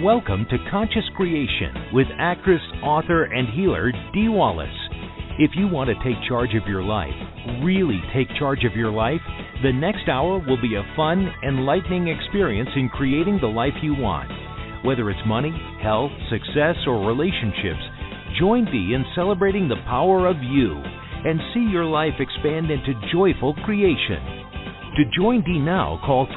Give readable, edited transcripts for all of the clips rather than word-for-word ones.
Welcome to Conscious Creation with actress, author, and healer Dee Wallace. If you want to take charge of your life, really take charge of your life, the next hour will be a fun, enlightening experience in creating the life you want. Whether it's money, health, success, or relationships, join Dee in celebrating the power of you and see your life expand into joyful creation. To join Dee now, call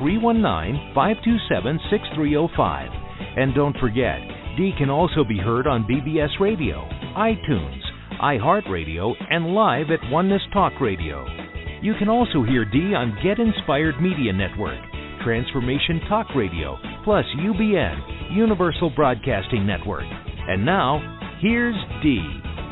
319-527-6305. And don't forget, Dee can also be heard on BBS Radio, iTunes, iHeartRadio, and live at Oneness Talk Radio. You can also hear Dee on Get Inspired Media Network, Transformation Talk Radio, plus UBN, Universal Broadcasting Network. And now, here's Dee.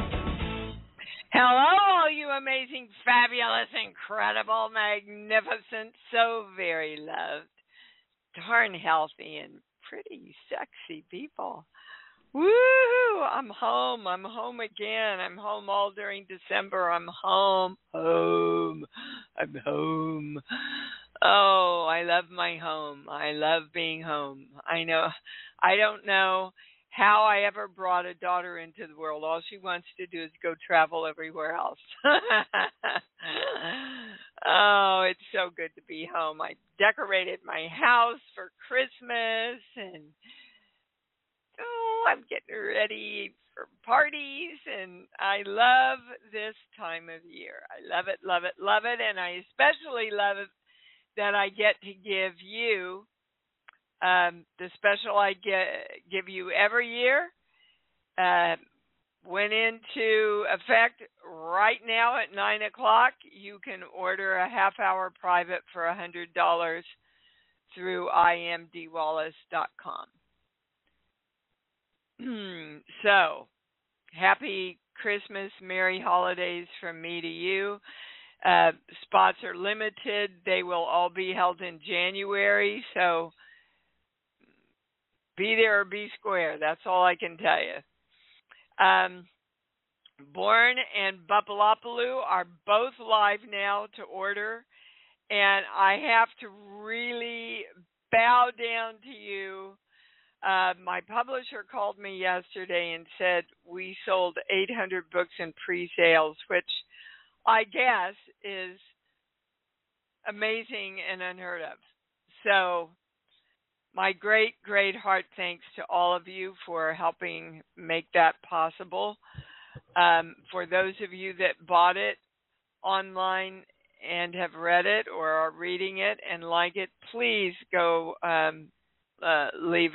Hello, you amazing, fabulous, incredible, magnificent, so very loved, darn healthy, and pretty sexy people. Woo! I'm home. I'm home again. I'm home all during December. I'm home. I'm home. Oh, I love my home. I love being home. I don't know how I ever brought a daughter into the world. All she wants to do is go travel everywhere else. Oh, it's so good to be home. I decorated my house for Christmas, and I'm getting ready for parties, and I love this time of year. I love it, love it, love it, and I especially love it that I get to give you the special I give you every year went into effect right now at 9 o'clock. You can order a half-hour private for $100 through imdwallace.com. So, happy Christmas, Merry Holidays from me to you. Spots are limited. They will all be held in January, so be there or be square. That's all I can tell you. Born and Bupalopaloo are both live now to order, and I have to really bow down to you. My publisher called me yesterday and said we sold 800 books in pre-sales, which I guess is amazing and unheard of. So my great, great heart thanks to all of you for helping make that possible. For those of you that bought it online and have read it or are reading it and like it, please go leave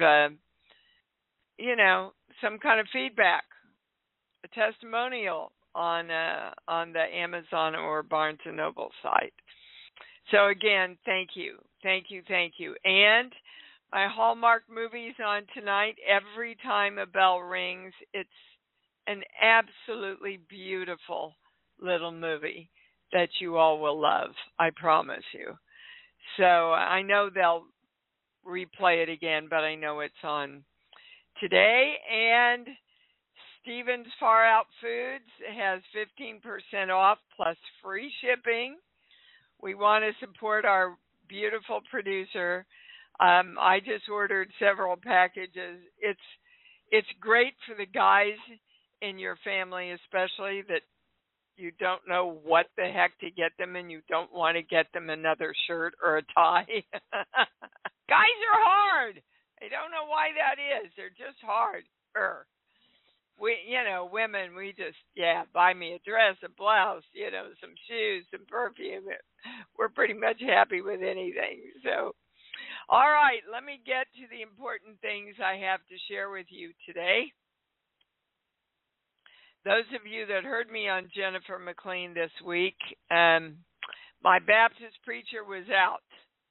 some kind of feedback, a testimonial on the Amazon or Barnes & Noble site. So again, thank you, thank you, thank you. And my Hallmark movies on tonight. Every time a bell rings, it's an absolutely beautiful little movie that you all will love. I promise you. So I know they'll replay it again, but I know it's on today. And Stevens Far Out Foods has 15% off plus free shipping. We want to support our beautiful producer. I just ordered several packages. It's great for the guys in your family, especially that you don't know what the heck to get them, and you don't want to get them another shirt or a tie. Guys are hard. I don't know why that is. They're just hard. Women, we just, buy me a dress, a blouse, some shoes, some perfume. We're pretty much happy with anything. So, all right, let me get to the important things I have to share with you today. Those of you that heard me on Jennifer McLean this week, my Baptist preacher was out.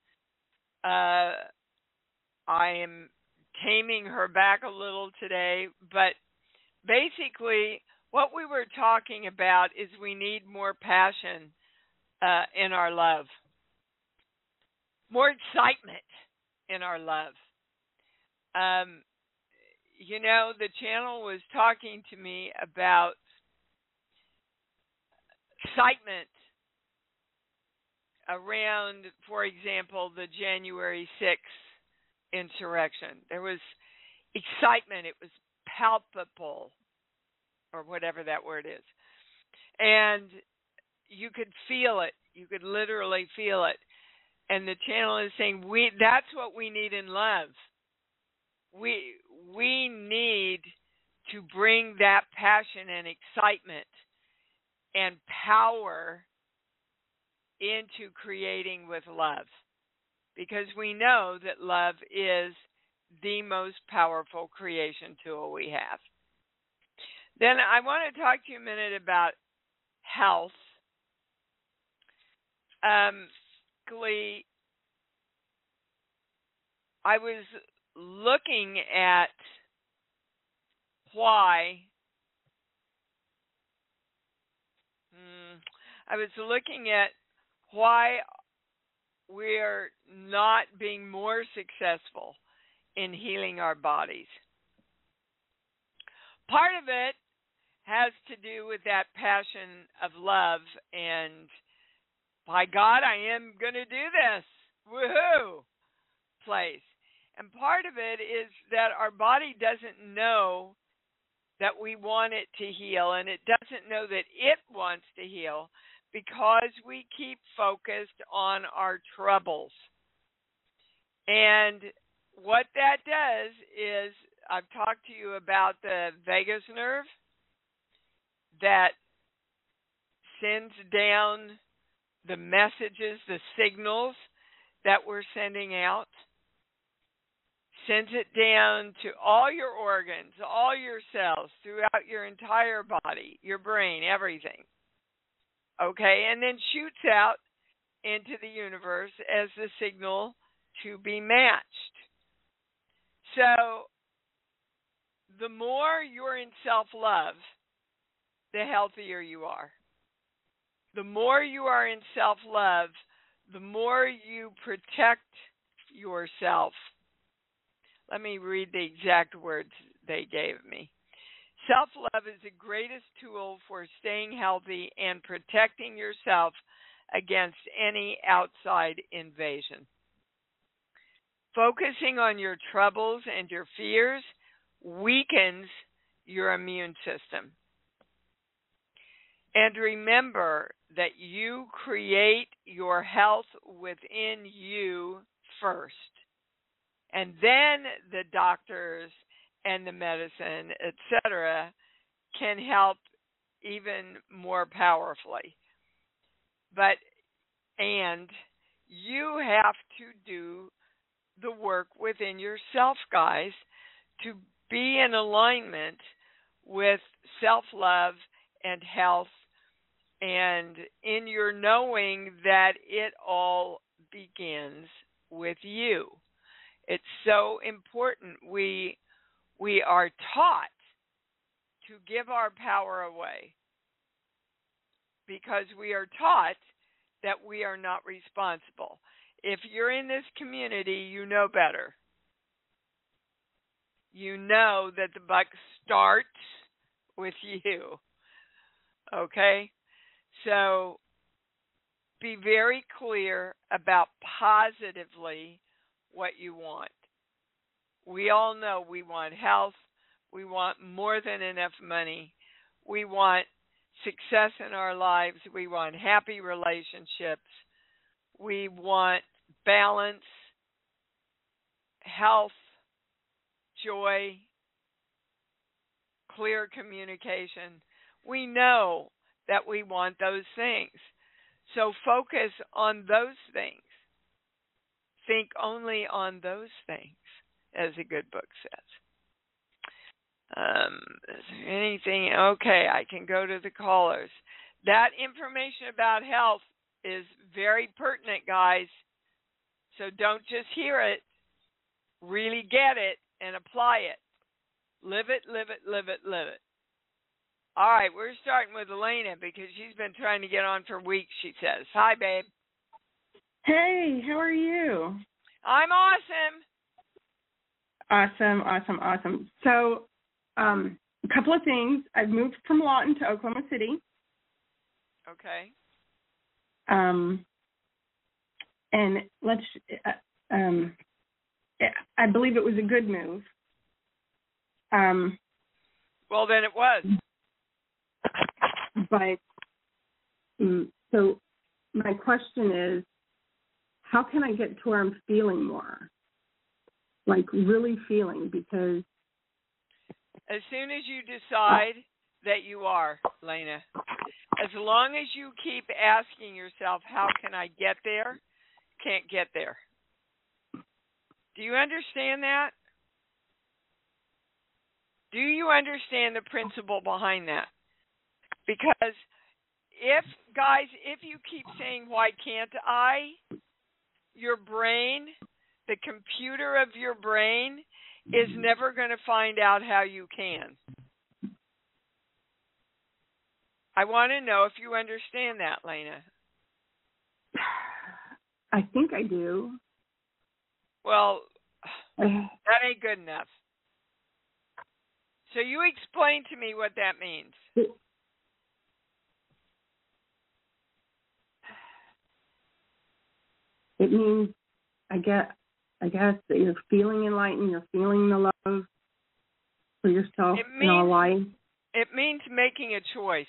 I am taming her back a little today, but basically what we were talking about is we need more passion in our love, more excitement in our love. The channel was talking to me about excitement around, for example, the January 6th insurrection. There was excitement. It was palpable, or whatever that word is. And you could feel it. You could literally feel it. And the channel is saying, that's what we need in love. We need to bring that passion and excitement and power into creating with love. Because we know that love is the most powerful creation tool we have. Then I want to talk to you a minute about health. Glee, I was looking at why we're not being more successful in healing our bodies. Part of it has to do with that passion of love, and by God, I am going to do this. Woohoo! Place. And part of it is that our body doesn't know that we want it to heal, and it doesn't know that it wants to heal because we keep focused on our troubles. And what that does is, I've talked to you about the vagus nerve that sends down the messages, the signals that we're sending out, sends it down to all your organs, all your cells, throughout your entire body, your brain, everything. Okay, and then shoots out into the universe as the signal to be matched. So, the more you're in self-love, the healthier you are. The more you are in self-love, the more you protect yourself. Let me read the exact words they gave me. Self-love is the greatest tool for staying healthy and protecting yourself against any outside invasion. Focusing on your troubles and your fears weakens your immune system. And remember that you create your health within you first. And then the doctors and the medicine, etc., can help even more powerfully. And you have to do the work within yourself, guys, to be in alignment with self-love and health, and in your knowing that it all begins with you. It's so important. We are taught to give our power away because we are taught that we are not responsible. If you're in this community, you know better. You know that the buck starts with you. Okay? So be very clear about positively what you want. We all know we want health. We want more than enough money. We want success in our lives. We want happy relationships. We want balance, health, joy, clear communication. We know that we want those things. So focus on those things. Think only on those things, as a good book says. Is there anything? Okay, I can go to the callers. That information about health is very pertinent, guys. So don't just hear it. Really get it and apply it. Live it, live it, live it, live it. All right, we're starting with Elena because she's been trying to get on for weeks, she says. Hi, babe. Hey, how are you? I'm awesome. Awesome. So, a couple of things. I've moved from Lawton to Oklahoma City. Okay. And I believe it was a good move. Well, then it was. But so my question is, how can I get to where I'm feeling more? Like really feeling, because as soon as you decide that you are, Lena, as long as you keep asking yourself, how can I get there? Can't get there. Do you understand that? Do you understand the principle behind that? Because if you keep saying, why can't I, your brain, the computer of your brain, is never going to find out how you can. I want to know if you understand that, Lena. I think I do. Well, that ain't good enough. So you explain to me what that means. It means, I guess that you're feeling enlightened, you're feeling the love for yourself in all life. It means making a choice.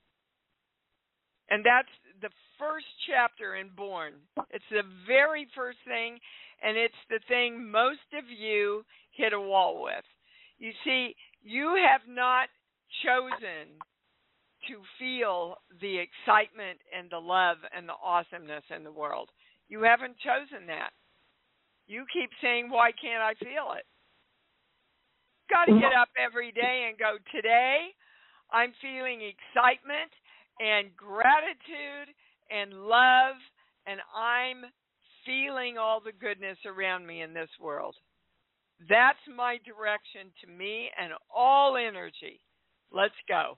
And that's the first chapter in Born. It's the very first thing, and it's the thing most of you hit a wall with. You see, you have not chosen to feel the excitement and the love and the awesomeness in the world. You haven't chosen that. You keep saying, why can't I feel it? You've got to get up every day and go, today I'm feeling excitement and gratitude and love, and I'm feeling all the goodness around me in this world. That's my direction to me and all energy. Let's go.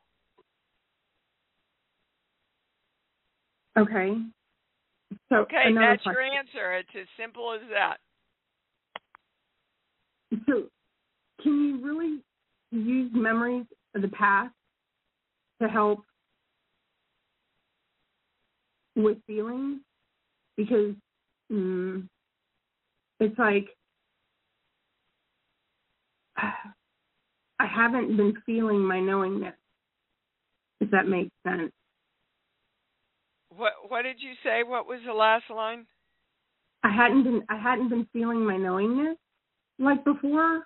Okay. So okay, that's your answer. It's as simple as that. So can you really use memories of the past to help with feelings? Because it's like I haven't been feeling my knowingness, if that makes sense. What did you say? What was the last line? I hadn't been feeling my knowingness like before.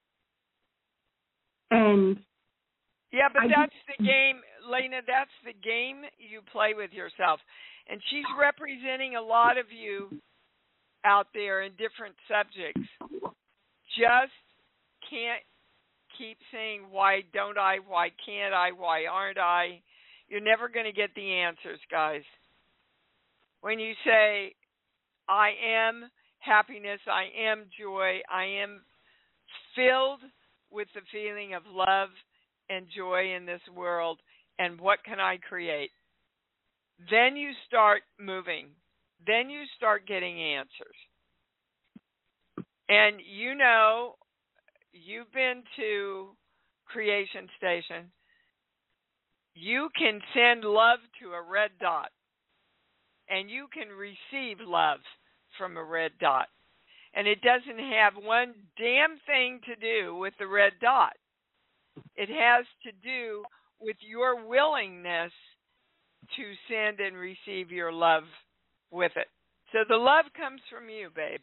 And yeah, but that's the game, Lena, that's the game you play with yourself. And she's representing a lot of you out there in different subjects. Just can't keep saying, why don't I, why can't I, why aren't I? You're never going to get the answers, guys. When you say, I am happiness, I am joy, I am filled with the feeling of love and joy in this world, and what can I create? Then you start moving. Then you start getting answers. And you know, you've been to Creation Station. You can send love to a red dot, and you can receive love from a red dot. And it doesn't have one damn thing to do with the red dot. It has to do with your willingness to send and receive your love with it. So the love comes from you, babe.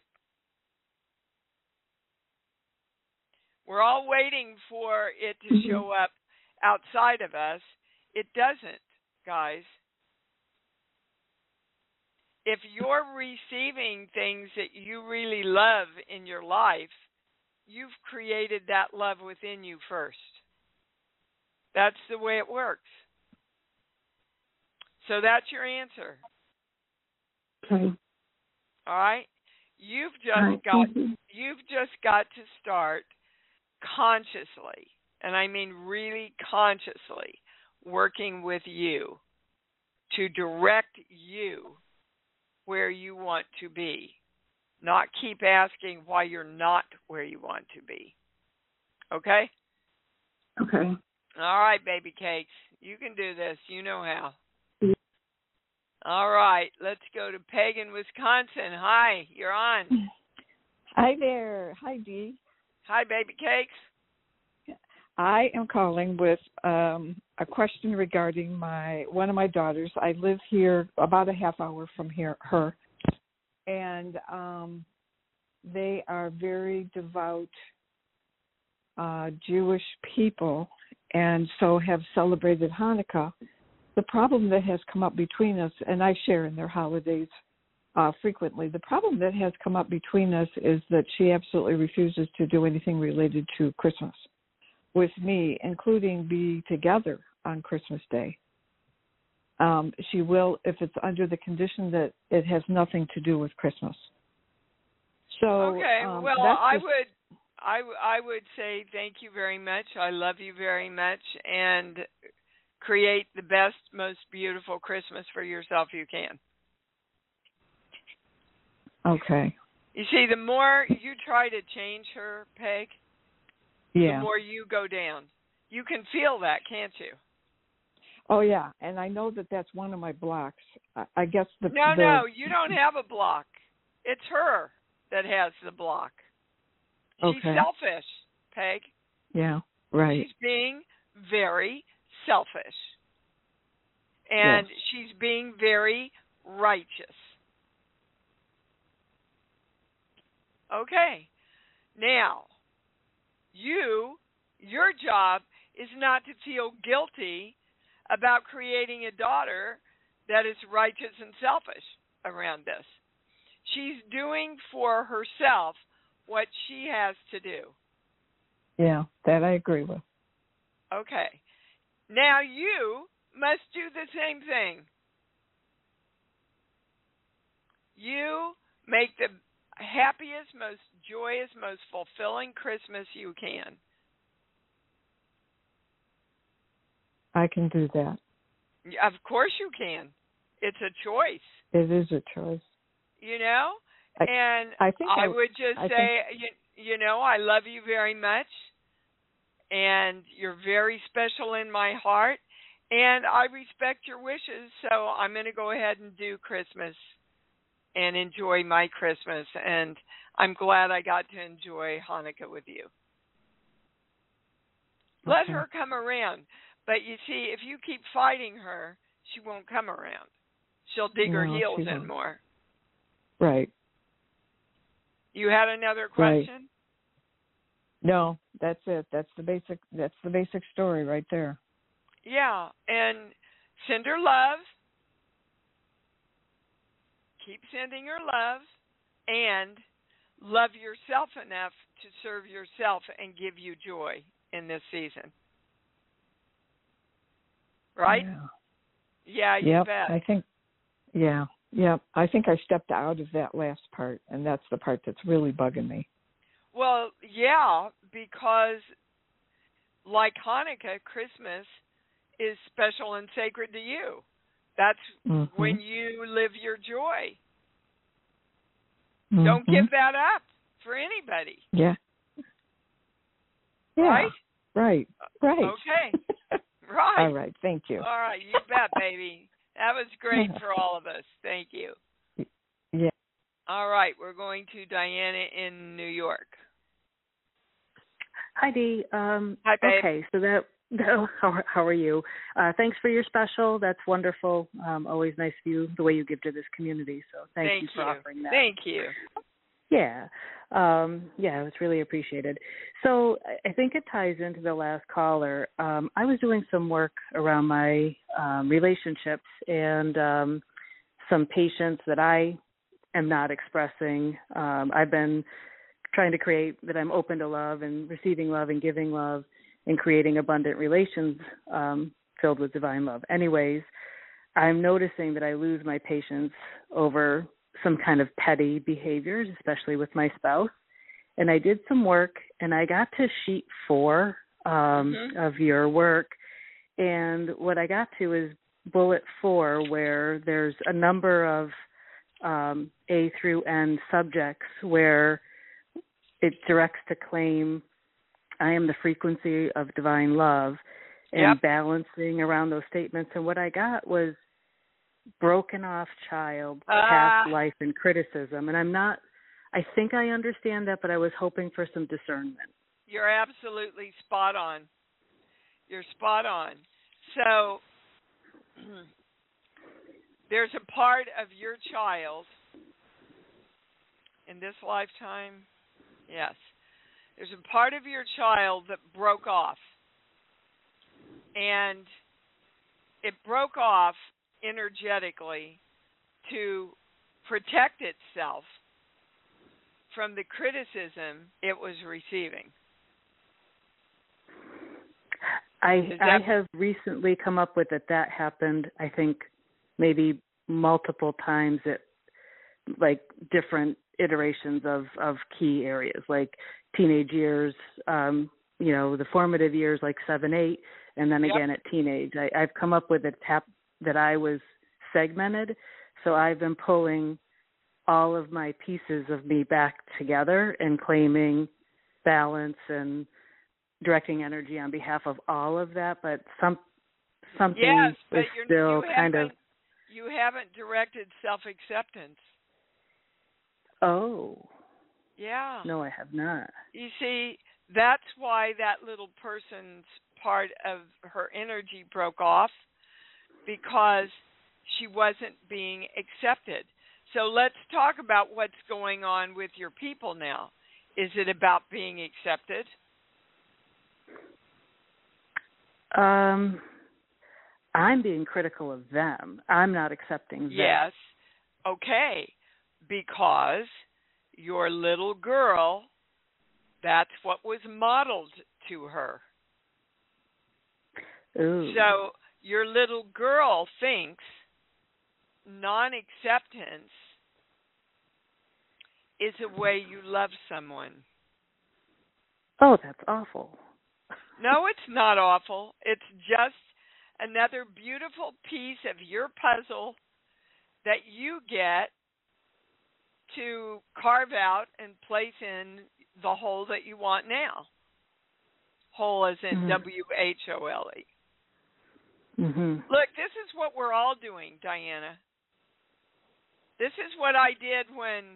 We're all waiting for it to show up outside of us. It doesn't, guys. If you're receiving things that you really love in your life, you've created that love within you first. That's the way it works. So that's your answer. Okay. All right? You've just got to start consciously, and I mean really consciously, working with you to direct you where you want to be, not keep asking why you're not where you want to be. Okay? Okay. All right, baby cakes. You can do this. You know how. All right. Let's go to Peg in Wisconsin. Hi, you're on. Hi there. Hi, Dee. Hi, baby cakes. I am calling with a question regarding one of my daughters. I live here about a half hour from her, and they are very devout Jewish people, and so have celebrated Hanukkah. The problem that has come up between us, and I share in their holidays frequently, the problem that has come up between us is that she absolutely refuses to do anything related to Christmas with me, including be together on Christmas Day. She will, if it's under the condition that it has nothing to do with Christmas. So okay, well, I would say thank you very much. I love you very much, and create the best, most beautiful Christmas for yourself you can. Okay. You see, the more you try to change her, Peg, the more you go down. You can feel that, can't you? Oh, yeah, and I know that that's one of my blocks. I guess No, you don't have a block. It's her that has the block. She's selfish, Peg. Yeah, right. She's being very selfish. And she's being very righteous. Okay. Now, your job is not to feel guilty about creating a daughter that is righteous and selfish around this. She's doing for herself what she has to do. Yeah, that I agree with. Okay. Now you must do the same thing. You make the happiest, most joyous, most fulfilling Christmas you can. I can do that. Of course you can. It's a choice. It is a choice. You know? I would just say, I love you very much, and you're very special in my heart, and I respect your wishes, so I'm going to go ahead and do Christmas and enjoy my Christmas, and I'm glad I got to enjoy Hanukkah with you. Let her come around. But you see, if you keep fighting her, she won't come around. She'll dig her heels in more. Right. You had another question? Right. No, that's it. That's the basic story right there. Yeah, and send her love. Keep sending her love, and love yourself enough to serve yourself and give you joy in this season. Right? Yeah, you bet. I think, I think I stepped out of that last part, and that's the part that's really bugging me. Well, yeah, because like Hanukkah, Christmas is special and sacred to you. That's when you live your joy. Don't give that up for anybody. Yeah. Right? Right. Okay. Right. All right. Thank you. All right. You bet, baby. That was great for all of us. Thank you. Yeah. All right. We're going to Diana in New York. Hi, Dee. Hi, babe. Okay. So how are you? Thanks for your special. That's wonderful. Always nice of you, the way you give to this community. So thank you for offering that. Thank you. Yeah. It's really appreciated. So I think it ties into the last caller. I was doing some work around my relationships and some patience that I am not expressing. I've been trying to create that I'm open to love and receiving love and giving love and creating abundant relations filled with divine love. Anyways, I'm noticing that I lose my patience over some kind of petty behaviors, especially with my spouse. And I did some work, and I got to sheet 4 of your work. And what I got to is bullet 4, where there's a number of A through N subjects where it directs to claim I am the frequency of divine love and balancing around those statements. And what I got was broken off child, past life, and criticism. And I think I understand that, but I was hoping for some discernment. You're absolutely spot on. You're spot on. So there's a part of your child in this lifetime, yes, there's a part of your child that broke off. And it broke off energetically to protect itself from the criticism it was receiving. I have recently come up with that happened, I think, maybe multiple times at like different iterations of key areas, like teenage years, the formative years like 7, 8, and then again at teenage. I've come up with a tap that I was segmented, so I've been pulling all of my pieces of me back together and claiming balance and directing energy on behalf of all of that, but something yes, but is still kind of... You haven't directed self-acceptance. Oh. Yeah. No, I have not. You see, that's why that little person's part of her energy broke off, because she wasn't being accepted. So let's talk about what's going on with your people now. Is it about being accepted? I'm being critical of them. I'm not accepting them. Yes. Okay. Because your little girl, that's what was modeled to her. Ooh. So your little girl thinks non-acceptance is a way you love someone. Oh, that's awful. No, it's not awful. It's just another beautiful piece of your puzzle that you get to carve out and place in the hole that you want now. Whole as in W-H-O-L-E. Mm-hmm. Look, this is what we're all doing, Diana. This is what I did when,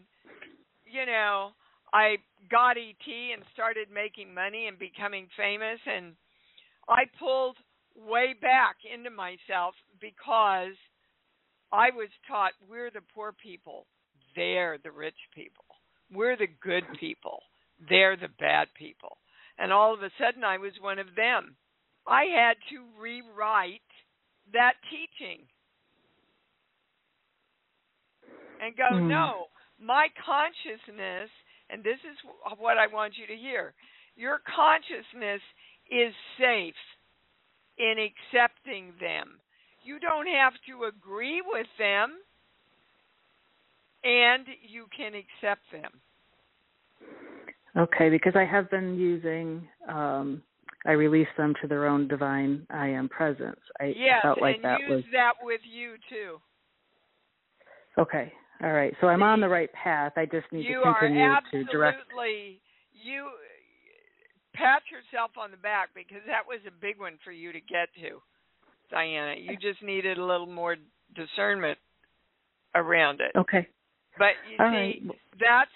I got ET and started making money and becoming famous, and I pulled way back into myself because I was taught we're the poor people, they're the rich people. We're the good people, they're the bad people. And all of a sudden I was one of them. I had to rewrite that teaching and go, no, my consciousness, and this is what I want you to hear, your consciousness is safe in accepting them. You don't have to agree with them, and you can accept them. Okay, because I have been using, I release them to their own divine I am presence. I felt like that was... Yes, and use that with you, too. Okay, all right. So I'm on the right path. I just need to continue to direct... You pat yourself on the back, because that was a big one for you to get to, Diana. You just needed a little more discernment around it. Okay. But you all see, right. that's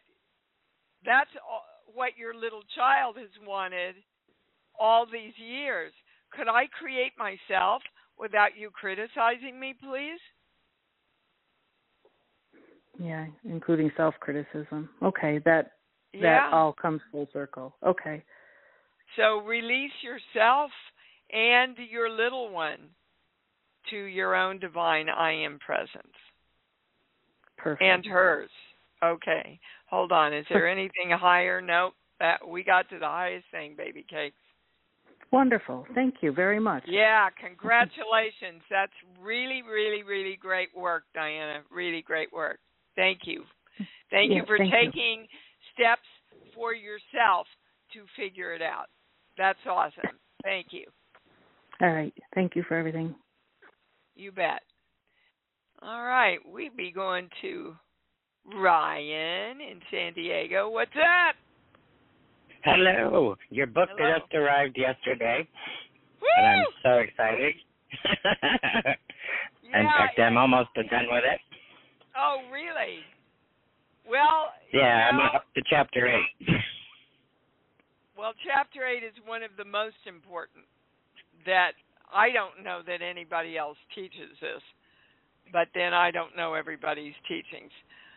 what your little child has wanted all these years. Could I create myself without you criticizing me, please? Yeah, including self-criticism. Okay, that all comes full circle. Okay. So release yourself and your little one to your own divine I am presence. Perfect. And hers. Okay. Hold on. Is there anything higher? Nope. We got to the highest thing, baby cakes. Wonderful. Thank you very much. Yeah, congratulations. That's really, really, really great work, Diana. Really great work. Thank you. Thank you for taking steps for yourself to figure it out. That's awesome. Thank you. All right. Thank you for everything. You bet. All right. We be going to Ryan in San Diego. What's up? Hello. Your book just arrived yesterday. Woo! And I'm so excited. In fact, I'm almost done with it. Oh, really? Well, yeah, I'm up to chapter 8. Well, chapter 8 is one of the most important. that I don't know that anybody else teaches this, but then I don't know everybody's teachings.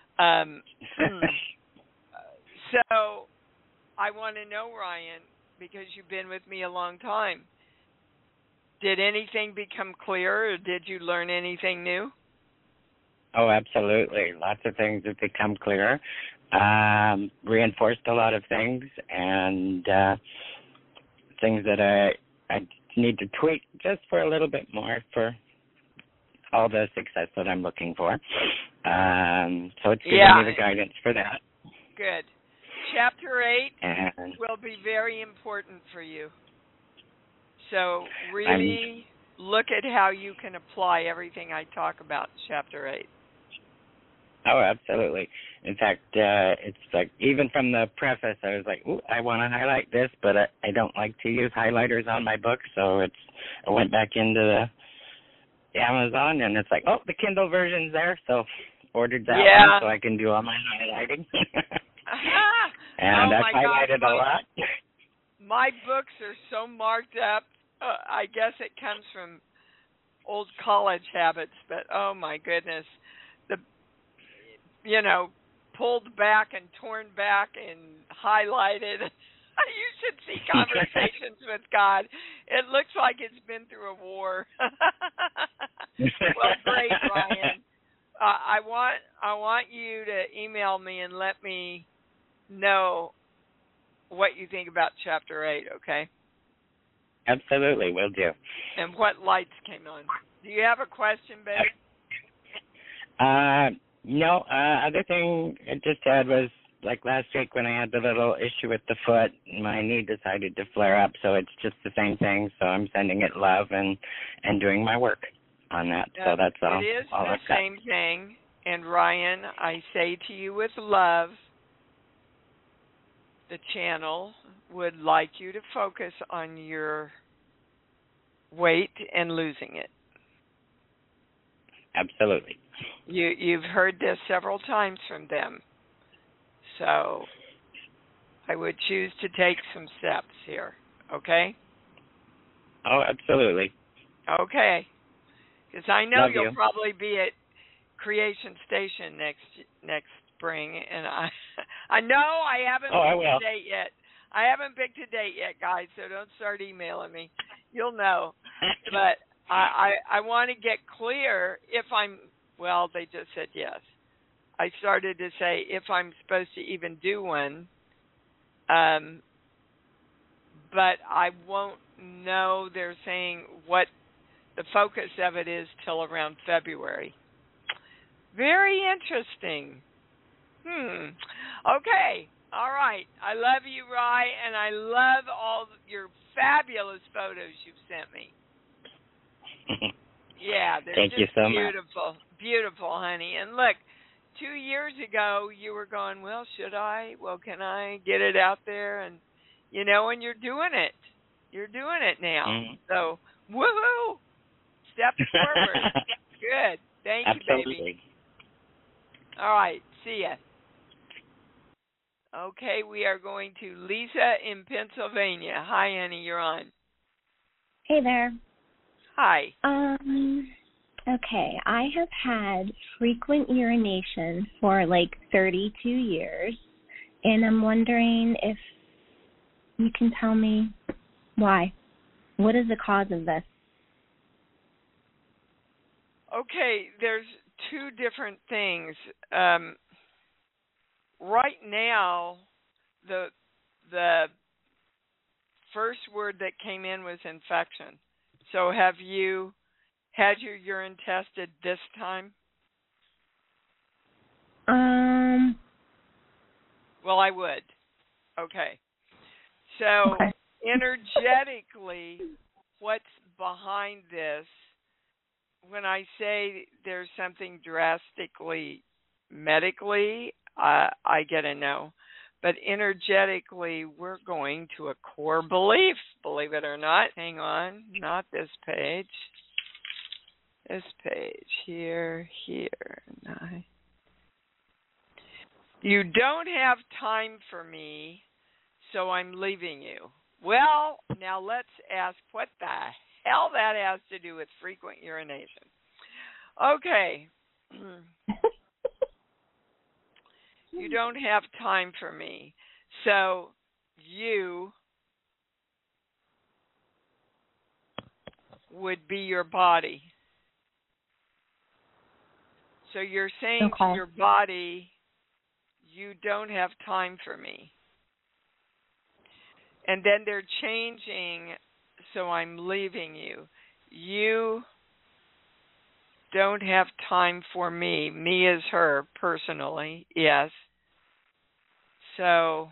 So I want to know, Ryan, because you've been with me a long time, did anything become clear, or did you learn anything new? Oh, absolutely. Lots of things have become clearer. Reinforced a lot of things, and things that I need to tweak just for a little bit more for all the success that I'm looking for. So it's giving me the guidance for that. Good. Chapter 8 and will be very important for you. So really look at how you can apply everything I talk about in Chapter 8. Oh, absolutely. In fact, it's like, even from the preface, I was like, ooh, I want to highlight this, but I don't like to use highlighters on my book, so I went back into the Amazon, and it's like, oh, the Kindle version's there, so ordered that one so I can do all my highlighting. And I've highlighted a lot. My books are so marked up. I guess it comes from old college habits, but oh my goodness. Pulled back and torn back and highlighted. You should see Conversations with God. It looks like it's been through a war. Well, great, Ryan. I want you to email me and let me know what you think about Chapter 8, okay? Absolutely, will do. And what lights came on. Do you have a question, babe? No, other thing I just had was, like last week when I had the little issue with the foot, my knee decided to flare up, so it's just the same thing. So I'm sending it love and doing my work on that. So that's all. It is the same thing. And Ryan, I say to you with love, the channel would like you to focus on your weight and losing it. Absolutely. You've heard this several times from them. So I would choose to take some steps here, okay? Oh, absolutely. Okay. Because I know Love you'll you. probably be at Creation Station next spring, and I know I haven't picked a date yet. I haven't picked a date yet, guys, so don't start emailing me. You'll know. But I want to get clear if I'm, well, they just said yes. I started to say if I'm supposed to even do one, but I won't know, they're saying, what the focus of it is till around February. Very interesting. Okay. All right. I love you, Rye, and I love all your fabulous photos you've sent me. Yeah, they're Thank you so beautiful. much. Beautiful, honey. And look, 2 years ago, you were going, well, should I? Well, can I get it out there? And, and you're doing it. You're doing it now. So, woohoo! Step forward. Good. Thank Absolutely. you, baby. All right. See ya. Okay, we are going to Lisa in Pennsylvania. Hi, Annie. You're on. Hey there. Hi. Okay, I have had frequent urination for like 32 years, and I'm wondering if you can tell me why. What is the cause of this? Okay, there's two different things. Right now, the first word that came in was infection. So have you had your urine tested this time? Well, I would. Okay. So energetically, what's behind this, when I say there's something drastically medically, I get a no. But energetically, we're going to a core belief, believe it or not. Hang on, not this page. This page, here. No. You don't have time for me, so I'm leaving you. Well, now let's ask, what the hell that has to do with frequent urination. Okay. You don't have time for me. So you would be your body. So you're saying to your body, you don't have time for me. And then they're changing, so I'm leaving you. You don't have time for me. Me is her, personally, yes. So...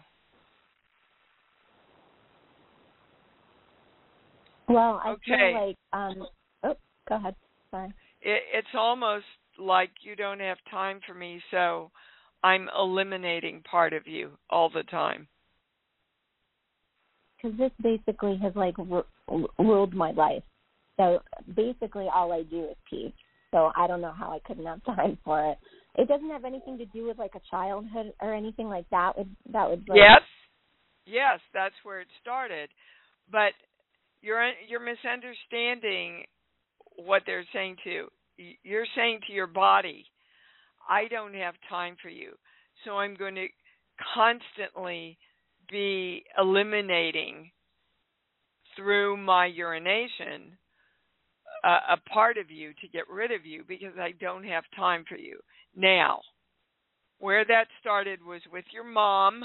Well, I feel like, go ahead, sorry. It's almost like you don't have time for me, so I'm eliminating part of you all the time. Because this basically has, like, ruled my life. So basically all I do is pee. So I don't know how I couldn't have time for it. It doesn't have anything to do with, like, a childhood or anything like that. That would like... Yes, that's where it started. But you're misunderstanding what they're saying to you. You're saying to your body, I don't have time for you. So I'm going to constantly be eliminating through my urination a part of you to get rid of you because I don't have time for you. Now, where that started was with your mom,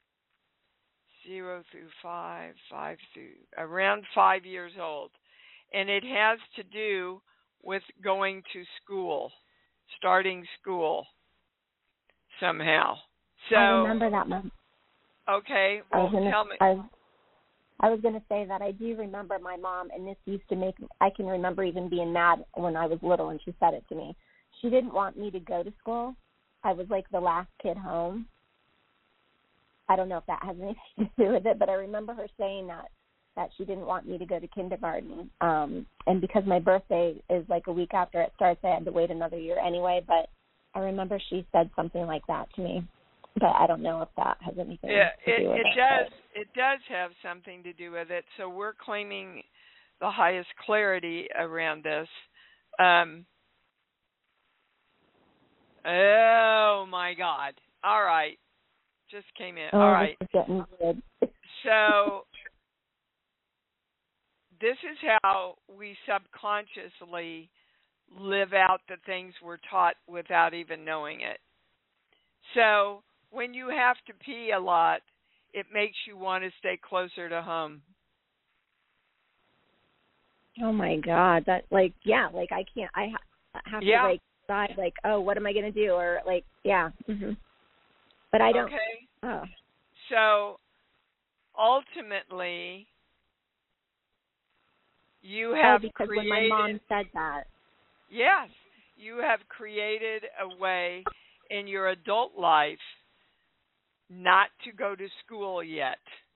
0 through 5, 5 through around 5 years old. And it has to do with going to school, starting school somehow. So I remember that, Mom. Okay, well, tell me. I was going to say that I do remember my mom, and this used to make I can remember even being mad when I was little and she said it to me. She didn't want me to go to school. I was like the last kid home. I don't know if that has anything to do with it, but I remember her saying that she didn't want me to go to kindergarten. And because my birthday is like a week after it starts, I had to wait another year anyway. But I remember she said something like that to me. But I don't know if that has anything to do with it. It does have something to do with it. So we're claiming the highest clarity around this. Oh, my God. All right. Just came in. All right. This is getting good. So this is how we subconsciously live out the things we're taught without even knowing it. So when you have to pee a lot, it makes you want to stay closer to home. Oh my God, that I can't. I have to like decide like, oh, what am I going to do, or like, But I don't. Okay. Oh. So ultimately, you have because created. When my mom said that. Yes, you have created a way in your adult life not to go to school yet.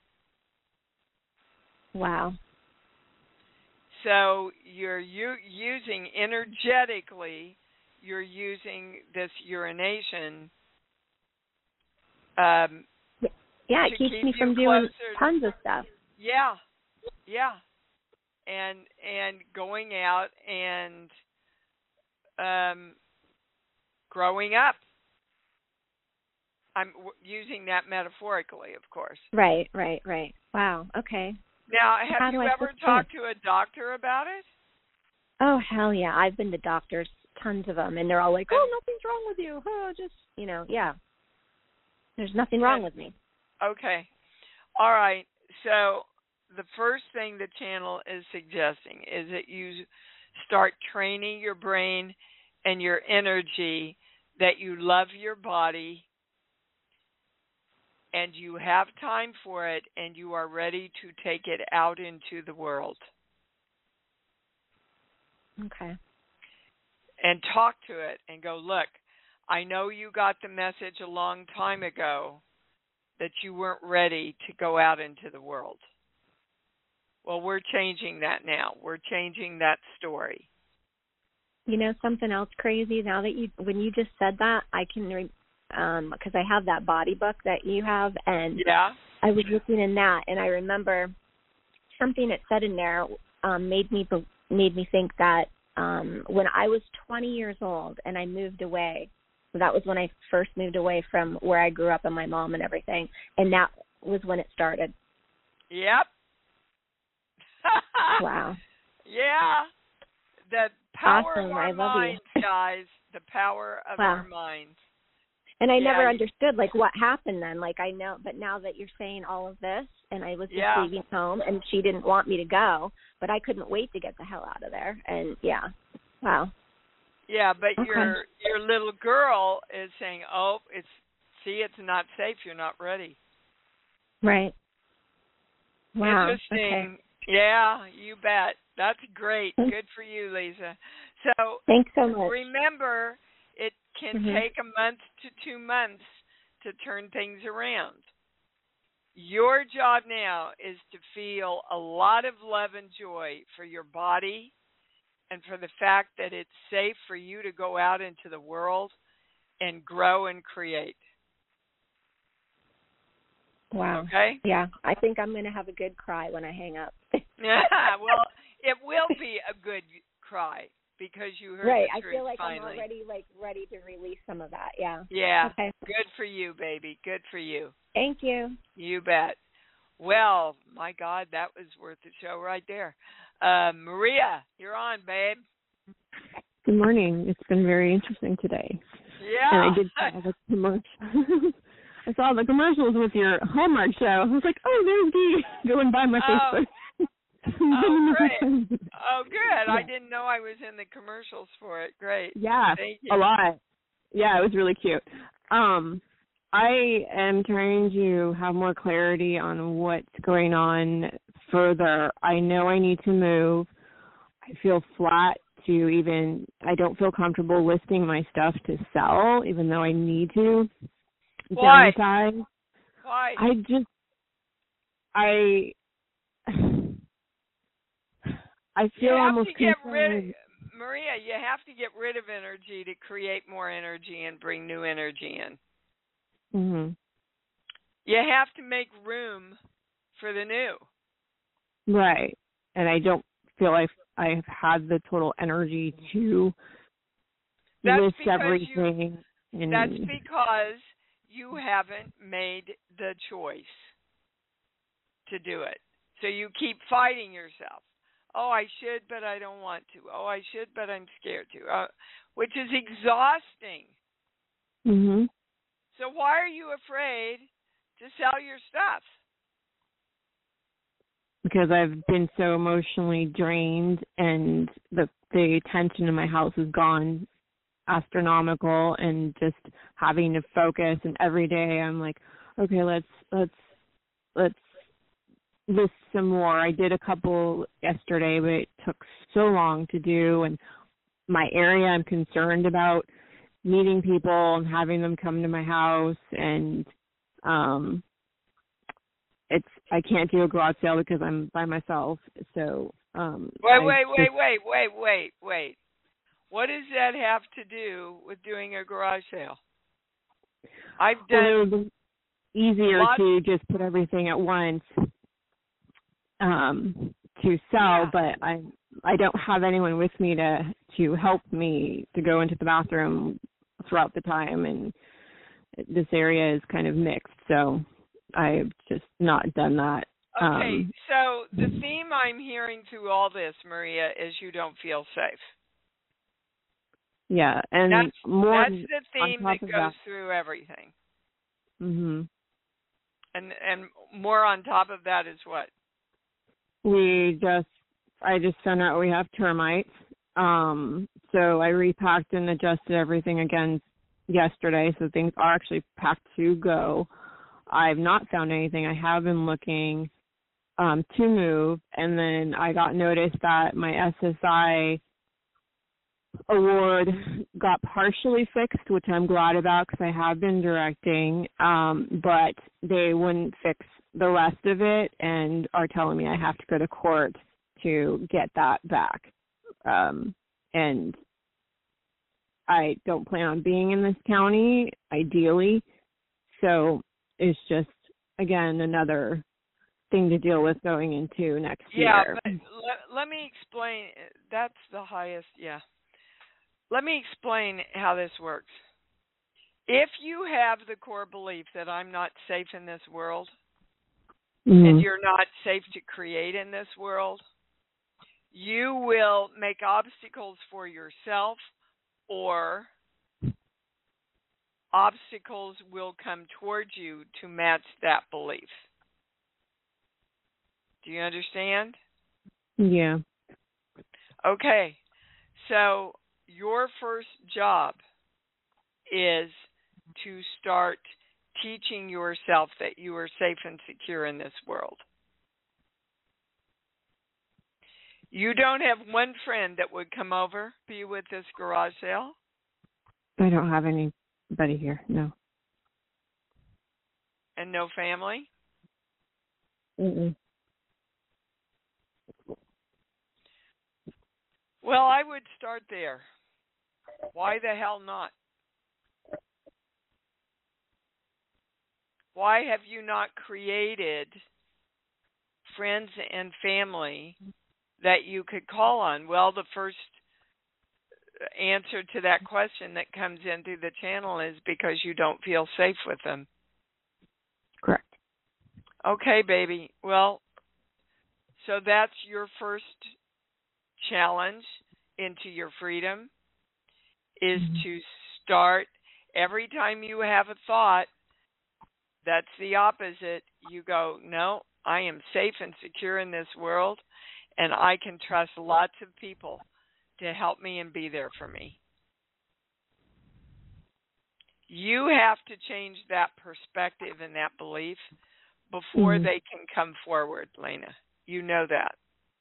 Wow. So you're using energetically, you're using this urination. It keeps me from doing tons of stuff. Yeah, and going out and growing up. I'm using that metaphorically, of course. Right. Wow, okay. Now, have you ever talked to a doctor about it? Oh, hell yeah. I've been to doctors, tons of them, and they're all like, oh, nothing's wrong with you. Oh, just, yeah. There's nothing wrong with me. Okay. All right. So the first thing the channel is suggesting is that you start training your brain and your energy that you love your body and you have time for it and you are ready to take it out into the world. Okay. And talk to it and go, look, I know you got the message a long time ago that you weren't ready to go out into the world. Well, we're changing that now. We're changing that story. You know something else crazy? Now that when you just said that, I can, because I have that body book that you have, and I was looking in that, and I remember something it said in there made me think that when I was 20 years old and I moved away, that was when I first moved away from where I grew up and my mom and everything, and that was when it started. Yep. Wow. Yeah. The power Awesome. of our I love minds, you. guys. The power of Wow. our minds. And I Yeah, never understood, like, what happened then. Like, I know, but now that you're saying all of this, and I was just leaving home, and she didn't want me to go, but I couldn't wait to get the hell out of there. And, yeah. Wow. Yeah, but Okay. your little girl is saying, "Oh, it's not safe. You're not ready." Right. Wow. Interesting. Okay. Yeah, you bet. That's great. Good for you, Lisa. So thanks so much. Remember, it can take a month to 2 months to turn things around. Your job now is to feel a lot of love and joy for your body and for the fact that it's safe for you to go out into the world and grow and create. Wow. Okay? Yeah, I think I'm going to have a good cry when I hang up. Well, it will be a good cry because you heard right. the truth I feel like finally. I'm already ready to release some of that. Yeah. Yeah. Okay. Good for you, baby. Good for you. Thank you. You bet. Well, my God, that was worth the show right there. Maria, you're on, babe. Good morning. It's been very interesting today. Yeah. And I did saw the commercial. I saw the commercials with your Hallmark show. I was like, oh, there's Dee going by my Facebook. Oh, great. Oh, good. Yeah. I didn't know I was in the commercials for it. Great. Yeah, Thank you. a lot. Yeah, it was really cute. I am trying to have more clarity on what's going on further. I know I need to move. I feel flat I don't feel comfortable listing my stuff to sell, even though I need to. Why? Downsize. Why? I feel almost Maria, you have to get rid of energy to create more energy and bring new energy in. Mhm. You have to make room for the new. Right. And I don't feel like I've had the total energy to list everything. That's because you haven't made the choice to do it. So you keep fighting yourself. Oh, I should, but I don't want to. Oh, I should, but I'm scared to, which is exhausting. Mhm. So why are you afraid to sell your stuff? Because I've been so emotionally drained, and the tension in my house has gone astronomical, and just having to focus. And every day I'm like, okay, let's list some more. I did a couple yesterday, but it took so long to do. And my area, I'm concerned about meeting people and having them come to my house, and I can't do a garage sale because I'm by myself. So Wait. What does that have to do with doing a garage sale? It would be easier to just put everything at once to sell, but I don't have anyone with me to help me to go into the bathroom throughout the time, and this area is kind of mixed, so I've just not done that. Okay, so the theme I'm hearing through all this, Maria, is you don't feel safe. Yeah, and that's the theme that goes through everything. Mhm. And more on top of that is what? I just found out we have termites. So I repacked and adjusted everything again yesterday, so things are actually packed to go. I've not found anything. I have been looking to move, and then I got notice that my SSI award got partially fixed, which I'm glad about because I have been directing, but they wouldn't fix the rest of it and are telling me I have to go to court to get that back. And I don't plan on being in this county, ideally, so it's just, again, another thing to deal with going into next Yeah, year. but let me explain. That's the highest, yeah. Let me explain how this works. If you have the core belief that I'm not safe in this world, and you're not safe to create in this world, you will make obstacles for yourself, or obstacles will come towards you to match that belief. Do you understand? Yeah. Okay. So your first job is to start teaching yourself that you are safe and secure in this world. You don't have one friend that would come over for you with this garage sale? I don't have anybody here, no. And no family? Mm-mm. Well, I would start there. Why the hell not? Why have you not created friends and family that you could call on? Well, the first answer to that question that comes in through the channel is because you don't feel safe with them. Correct. Okay, baby. Well, so that's your first challenge into your freedom, is to start every time you have a thought that's the opposite, you go, no, I am safe and secure in this world, and I can trust lots of people to help me and be there for me. You have to change that perspective and that belief before they can come forward, Lena. You know that.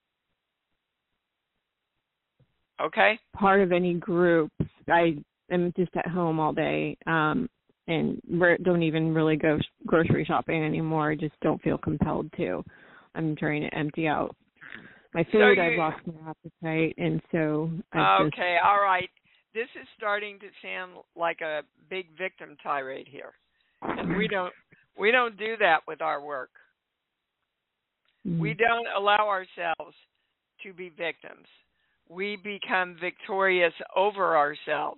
Okay? Part of any group. I am just at home all day, and don't even really go grocery shopping anymore. I just don't feel compelled to. I'm trying to empty out my food. I've lost my appetite, and so Okay, all right. This is starting to sound like a big victim tirade here. And we don't do that with our work. We don't allow ourselves to be victims. We become victorious over ourselves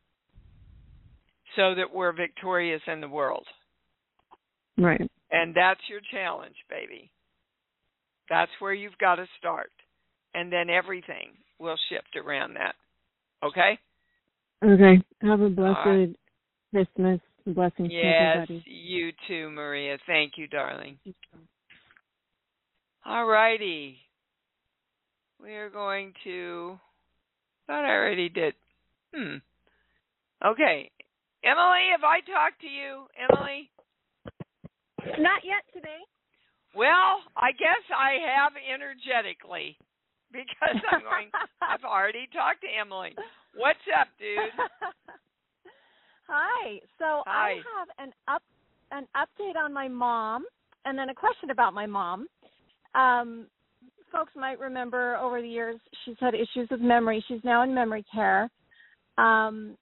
so that we're victorious in the world. Right. And that's your challenge, baby. That's where you've got to start. And then everything will shift around that. Okay? Okay. Have a blessed Christmas. Blessings to everybody. Yes, you too, Maria. Thank you, darling. All righty. We are going to... thought I already did. Okay. Emily, have I talked to you? Emily? Not yet today. Well, I guess I have energetically, because I'm going, I've already talked to Emily. What's up, dude? Hi. So Hi. I have an update on my mom, and then a question about my mom. Folks might remember over the years she's had issues with memory. She's now in memory care, and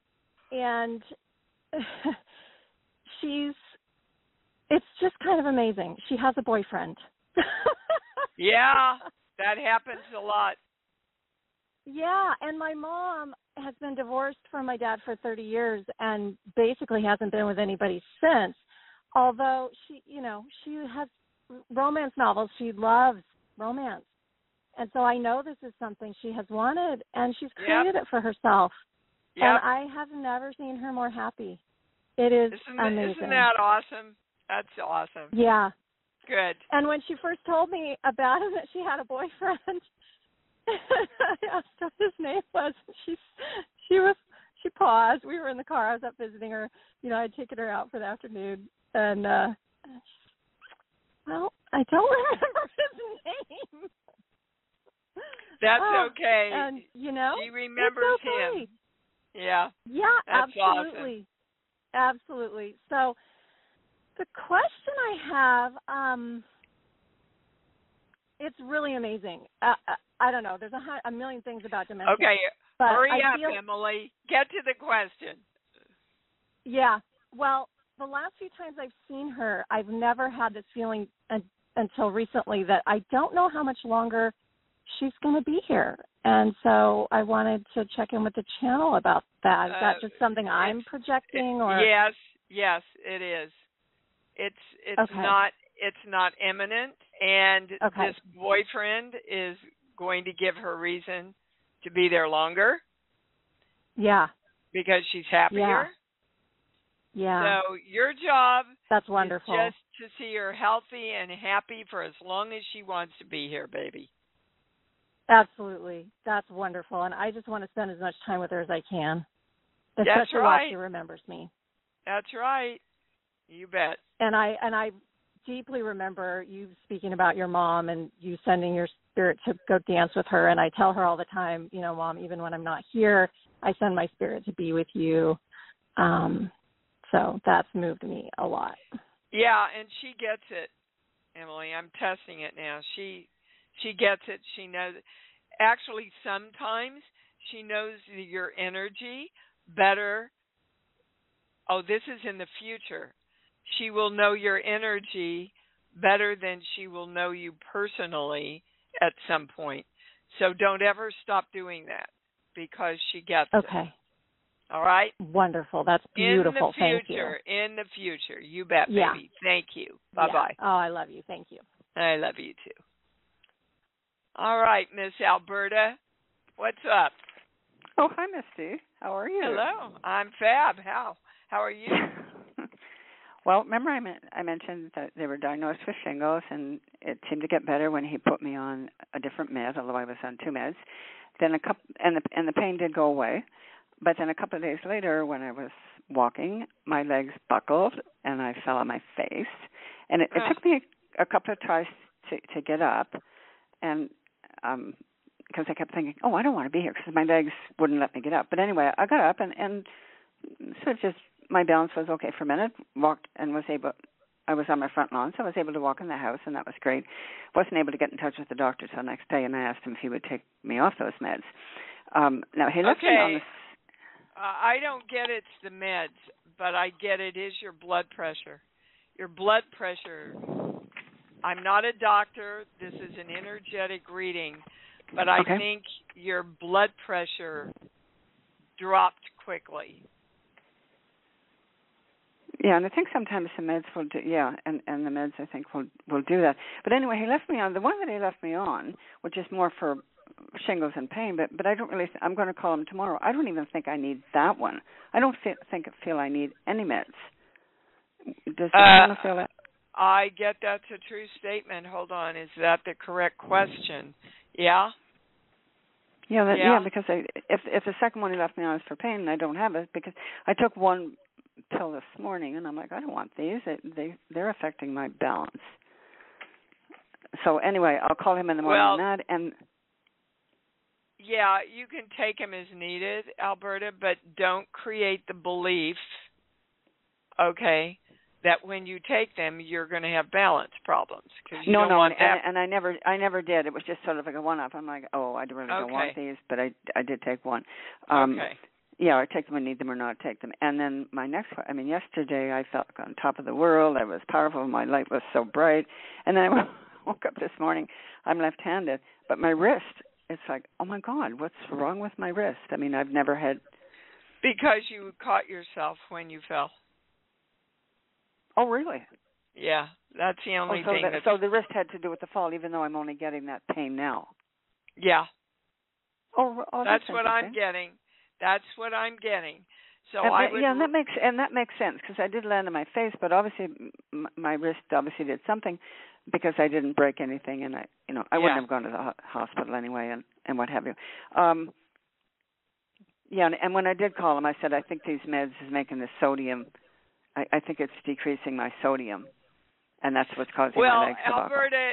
it's just kind of amazing. She has a boyfriend. Yeah, that happens a lot. Yeah, and my mom has been divorced from my dad for 30 years and basically hasn't been with anybody since. Although she has romance novels. She loves romance. And so I know this is something she has wanted, and she's created it for herself. Yep. And I have never seen her more happy. It is amazing. Isn't that awesome? That's awesome. Yeah. Good. And when she first told me about it, that she had a boyfriend, I asked what his name was. She paused. We were in the car. I was up visiting her. I'd taken her out for the afternoon, and well, I don't remember his name. That's okay. And she remembers him. Yeah. Yeah, that's absolutely. Awesome. Absolutely. So the question I have, it's really amazing. I don't know. There's a million things about dementia. Okay, but hurry up, Emily. Get to the question. Yeah. Well, the last few times I've seen her, I've never had this feeling until recently that I don't know how much longer she's going to be here. And so I wanted to check in with the channel about that. Is that just something I'm projecting, or? Yes, it is. It's okay. not imminent, and okay. this boyfriend is going to give her reason to be there longer. Yeah. Because she's happier. Yeah. So your job That's wonderful. is just to see her healthy and happy for as long as she wants to be here, baby. Absolutely. That's wonderful. And I just want to spend as much time with her as I can. right. Especially while she remembers me. That's right. You bet. And I deeply remember you speaking about your mom and you sending your spirit to go dance with her. And I tell her all the time, you know, Mom, even when I'm not here, I send my spirit to be with you. So that's moved me a lot. Yeah, and she gets it, Emily. I'm testing it now. She gets it. She knows. Actually, sometimes she knows your energy better. Oh, this is in the future. She will know your energy better than she will know you personally at some point. So don't ever stop doing that because she gets it. Okay. All right? Wonderful. That's beautiful. Thank you. In the future. You bet, yeah. baby. Thank you. Bye-bye. Yeah. Oh, I love you. Thank you. I love you, too. All right, Miss Alberta. What's up? Oh, hi, Misty. How are you? Hello. I'm fab. How are you? Well, remember I mentioned that they were diagnosed with shingles, and it seemed to get better when he put me on a different med, although I was on 2 meds. Then the pain did go away. But then a couple of days later, when I was walking, my legs buckled and I fell on my face. And it took me a couple of tries to get up, and because I kept thinking, oh, I don't want to be here because my legs wouldn't let me get up. But anyway, I got up and sort of just my balance was okay for a minute, walked and I was on my front lawn, so I was able to walk in the house, and that was great. Wasn't able to get in touch with the doctor till the next day, and I asked him if he would take me off those meds. Now, he left me on the... I don't get it's the meds, but I get it is your blood pressure. Your blood pressure, I'm not a doctor. This is an energetic reading, but I think your blood pressure dropped quickly. Yeah, and I think sometimes the meds will do, and the meds I think will do that. But anyway, he left me on, the one that he left me on, which is more for shingles and pain, but I don't really, I'm going to call him tomorrow. I don't even think I need that one. I don't feel I need any meds. Does anyone feel that? I get that's a true statement. Hold on, is that the correct question? Yeah? Yeah, because if the second one he left me on is for pain, and I don't have it, because I took one pill this morning, and I'm like, I don't want these. They're affecting my balance. So anyway, I'll call him in the morning on that, and... Yeah, you can take them as needed, Alberta, but don't create the belief, that when you take them, you're going to have balance problems. No, and I never did. It was just sort of like a one-off. I'm like, I really don't want these, but I did take one. Yeah, I take them and need them or not take them. And then my next one, yesterday I felt on top of the world. I was powerful. My light was so bright. And then I woke up this morning. I'm left-handed, but my wrist, it's like, oh, my God, what's wrong with my wrist? I've never had... Because you caught yourself when you fell. Oh, really? Yeah, that's the only thing. So the wrist had to do with the fall, even though I'm only getting that pain now. Yeah. Oh, that's what I'm getting. That's what I'm getting. So and that makes sense because I did land on my face, but obviously my wrist obviously did something because I didn't break anything, and I wouldn't have gone to the hospital anyway, and what have you. And when I did call him, I said I think these meds is making the sodium. I think it's decreasing my sodium, and that's what's causing my legs to buckle. Well, Alberta,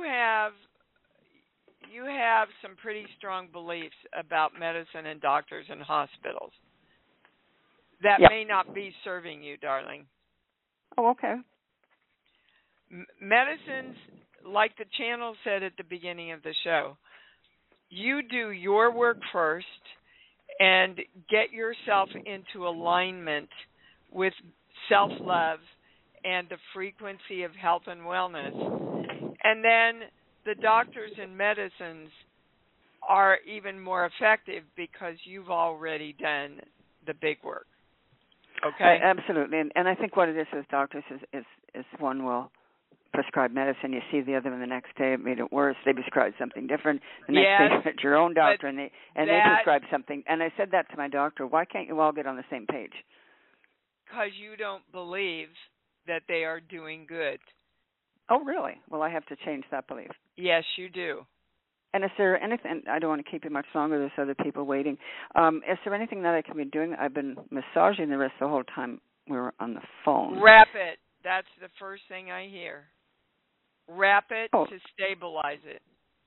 you have some pretty strong beliefs about medicine and doctors and hospitals. That may not be serving you, darling. Oh, okay. Medicines, like the channel said at the beginning of the show, you do your work first and get yourself into alignment with self-love and the frequency of health and wellness. And then the doctors and medicines are even more effective because you've already done the big work. Okay? Absolutely. And I think what it is with doctors is one will prescribe medicine, you see the other one the next day, it made it worse. They prescribe something different. The next day you're at your own doctor and they prescribe something. And I said that to my doctor, why can't you all get on the same page? Because you don't believe that they are doing good. Oh, really? Well, I have to change that belief. Yes, you do. And is there anything, I don't want to keep you much longer, there's other people waiting. Is there anything that I can be doing? I've been massaging the wrist the whole time we were on the phone. Wrap it. That's the first thing I hear. Wrap it to stabilize it.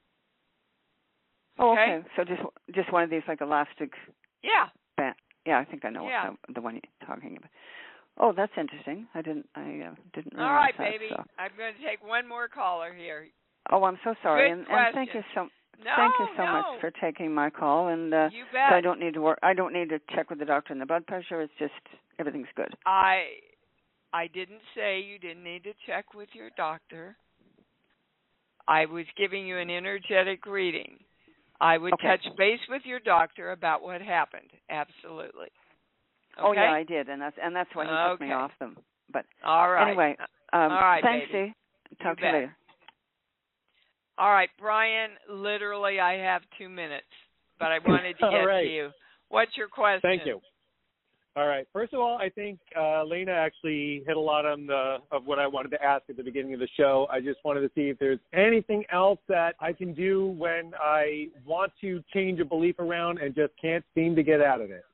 Oh, okay. So just one of these like elastic. Yeah. Yeah, I think I know the one you're talking about. Oh, that's interesting. I didn't realize All right, that, baby. So. I'm going to take one more caller here. Oh, I'm so sorry. Good and thank you so much for taking my call. And you bet. So I don't need to work. I don't need to check with the doctor and the blood pressure. It's just everything's good. I didn't say you didn't need to check with your doctor. I was giving you an energetic reading. I would touch base with your doctor about what happened. Absolutely. Okay? Oh yeah, I did, and that's why he took me off them. But all right. Anyway, all right, thanks, baby. Dee. Talk to you later. All right, Brian. Literally, I have 2 minutes, but I wanted to get to you. What's your question? Thank you. All right. First of all, I think Lena actually hit a lot on of what I wanted to ask at the beginning of the show. I just wanted to see if there's anything else that I can do when I want to change a belief around and just can't seem to get out of it.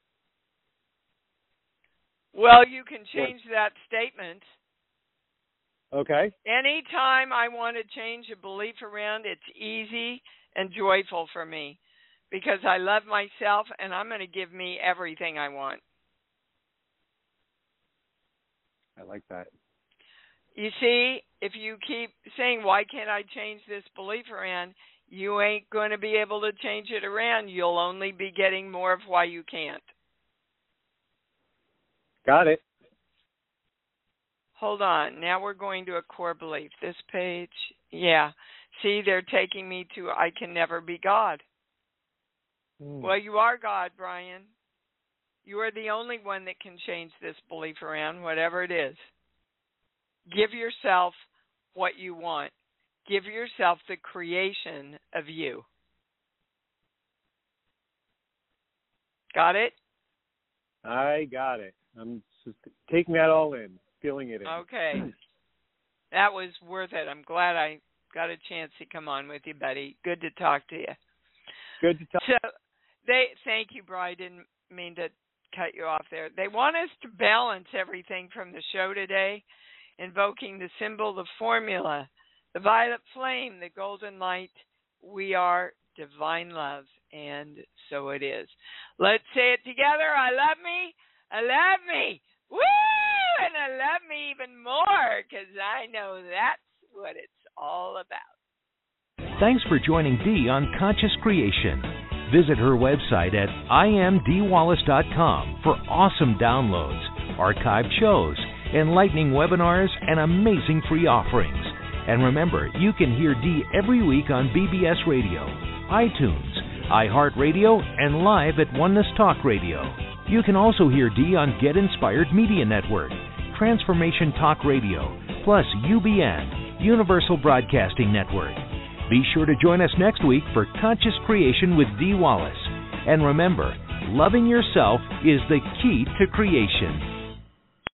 Well, you can change that statement. Okay. Anytime I want to change a belief around, it's easy and joyful for me because I love myself and I'm going to give me everything I want. I like that. You see, if you keep saying, why can't I change this belief around, you ain't going to be able to change it around. You'll only be getting more of why you can't. Got it. Hold on. Now we're going to a core belief. This page, yeah. See, they're taking me to I can never be God. Well, you are God, Brian. You are the only one that can change this belief around, whatever it is. Give yourself what you want. Give yourself the creation of you. Got it? I got it. I'm just taking that all in, feeling it in. Okay. That was worth it. I'm glad I got a chance to come on with you, buddy. Good to talk to you. Good to talk. So thank you, Brian. I didn't mean to cut you off there. They want us to balance everything from the show today, invoking the symbol, the formula, the violet flame, the golden light. We are divine love, and so it is. Let's say it together. I love me. I love me. Woo! And I love me even more because I know that's what it's all about. Thanks for joining Dee on Conscious Creation. Visit her website at imdeewallace.com for awesome downloads, archived shows, enlightening webinars, and amazing free offerings. And remember, you can hear Dee every week on BBS Radio, iTunes, iHeartRadio, and live at Oneness Talk Radio. You can also hear Dee on Get Inspired Media Network, Transformation Talk Radio, plus UBN, Universal Broadcasting Network. Be sure to join us next week for Conscious Creation with Dee Wallace. And remember, loving yourself is the key to creation.